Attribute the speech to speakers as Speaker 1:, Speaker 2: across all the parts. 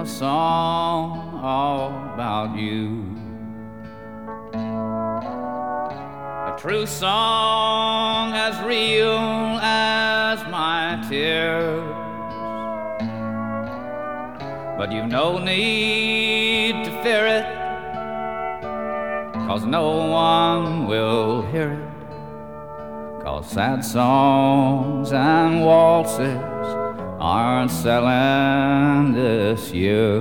Speaker 1: a song all about you. A true song as real as my tears. But you've no need to fear it, 'cause no one will hear it. 'Cause sad songs and waltzes aren't selling this year.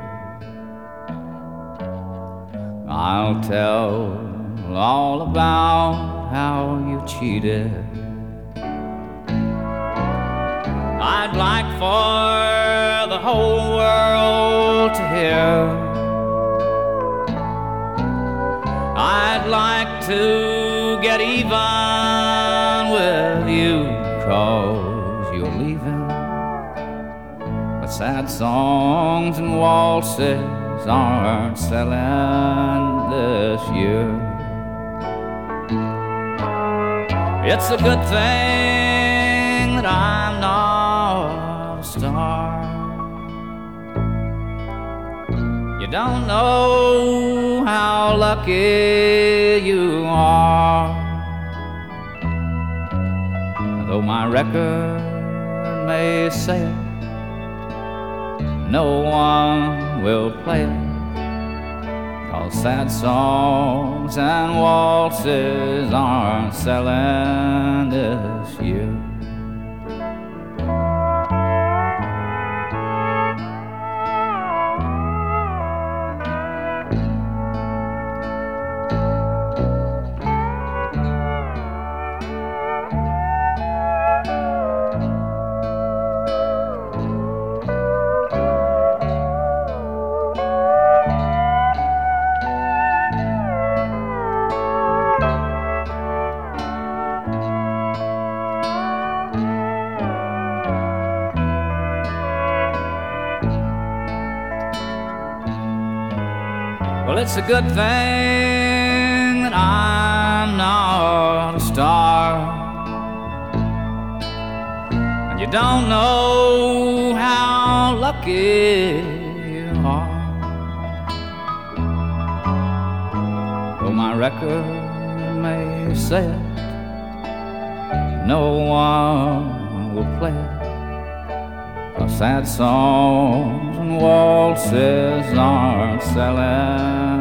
Speaker 1: I'll tell all about how you cheated. I'd like for the whole world to hear. I'd like to get even with you, 'cause you're leaving. But sad songs and waltzes aren't selling this year. It's a good thing that I'm not a star. You don't know how lucky you are. Though my record may say it, no one will play it. 'Cause sad songs and waltzes aren't selling this year. Well, it's a good thing that I'm not a star. And you don't know how lucky you are. Though my record may say it, no one will play it. 'Cause sad songs and waltzes aren't selling